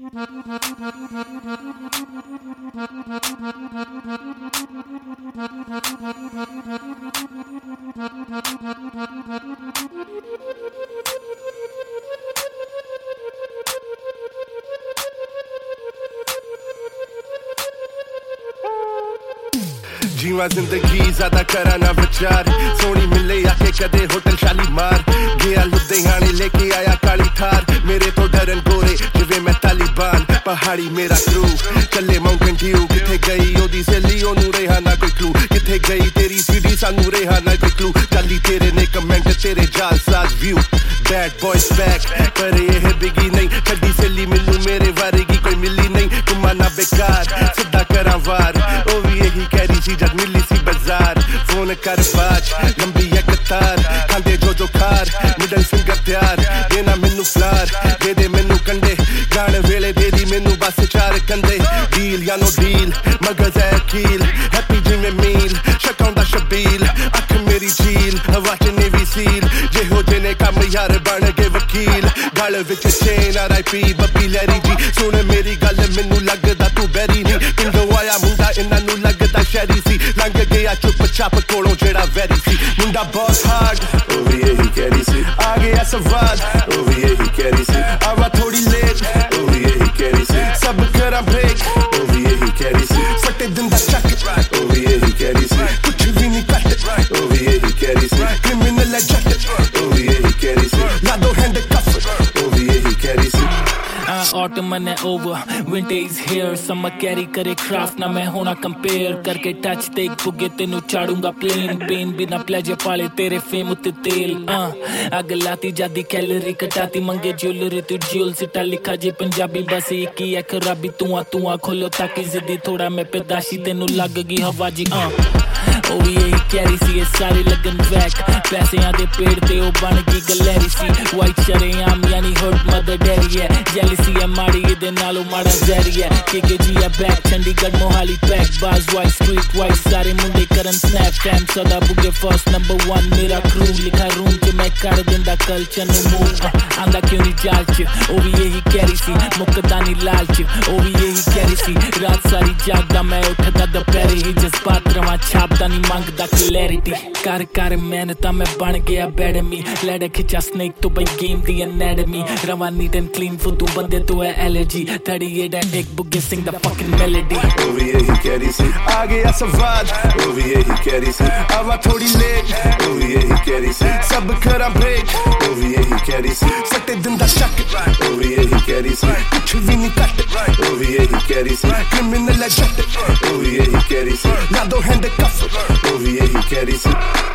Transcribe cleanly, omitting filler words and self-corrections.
जीवा जिंदगी ज्यादा करा ना विचार सोनी मिले आके कदे होटल शालीमार गया लुधियाने लेके आया काली थार मेरे तो डरन गोरे जिवे मैं तालिबान पहाड़ी मेरा क्रू चले माउंटेन ड्यू किथे गई ओदी सहेली ओनू रेहा ना कोई क्लू किथे गई तेरी सीडी सानू रेहा ना कोई क्लू चाली तेरे ने कमेंट तेरे जालसाज व्यू बैड बॉयज बैक पर ये बिगी नहीं छड्डी सहेली मिलू मेरे वारेगी कोई मिली नहीं तुमाना बेकार सिद्धा करा वार ओ भी यही कहरी सी जब मिली सी बाजार फोन कर बाज लंबी एक तार खांदे जो खार मिडल फिंगर प्यार देना मैनू फ्लार दे मैनू कंडे गाने वेले दे दी मैनू बस चार कंदे डील या नो डील मगज है कील हैप्पी जिਵੇਂ मील शकाउंदा शबील अख मेरी झील हवा च नेवी सील जे हो जने काम यार बन के वकील गल विच चेन आरआईपी बब्बी लैरी जी सुन मेरी गल मैनू लगदा तू बैरी नहीं पिंडों आया मुंडा इन्हां नू लगदा शहरी सी लंघ गया चुप चाप कोलों जेड़ा वैरी सी मुंडा बहुत हार्ड ओ भी यही कहरी सी आ गया सवाल ओ भी यही कहरी सी आवा थोड़ी लेट ओ भी यही कहरी सी सब करा ब्रेक ओ भी यही कहरी सी फटे दिन दा चक ओ भी यही कहरी सी कुछ भी नहीं कट ओ भी यही कहरी सी क्रिमिनल है जट ओ भी यही कहरी सी ला दो हैंड कफ ओ भी यही कहरी सी autumn and over winter is here summer carry करे craft ना मैं होना compare करके touch ते बुगे तेनू चाड़ूंगा plane pain बिना pleasure पाले तेरे fame उते तेल अग लाती जादी कैलोरी कटाती मंगे ज्वेलरी तू ज्वेल सिटा लिखा जे पंजाबी बस एक ही है खराबी तू खोलो ताकि जिद्दी थोड़ा मैं पैदाशी तेनू लग गई हवा जी ओ भी यही कैरी सी सारे लगन वैक पैसियां दे पेड़ ते ओ बन गई गलैरी सी वाइट शरेआम यानी हर्ट मदर डैरी है जेलसी है माड़ी इहदे नालों माड़ा जहरी है केकेजी है बैक चंडीगढ़ मोहाली पैक बाज वाइट स्ट्रीट वाइट सारे मुंडे करन स्नैप टाइम सदा बुगे फर्स्ट नंबर 1 मेरा क्रू लिखा रूम च मैं कर दिंदा कल्चर नु मूव आंदा क्यों नहीं जाल च ओ भी यही कैरी सी मुकदा नहीं लाल च ओ भी यही कैरी सी रात सारी जागदा मैं उठदा दोपहरी ही जज्बात रवा छापदा नहीं मंगदा क्लैरिटी कर मेहनता मैं बन गया बैडमी लड़ खिंचा स्नेक तो भाई गेम दी एनाटमी रवा नीट एंड क्लीन फॉर तू बंदे तो है एलर्जी 38 एक बुगे सिंग द फकिंग मेलोडी ओ भी यही कहरी सी आ गया सवाल ओ भी यही कहरी सी आवा थोड़ी लेट ओ भी यही कहरी सी सब करा ब्रेक ओ भी यही कहरी सी फटे दिन दा शक ओ भी यही कहरी सी कुछ भी नहीं कट ओ भी यही कहरी सी क्रिमिनल है जट ओ भी यही कहरी सी ला दो हैंड कफ ओ भी यही कहरी सी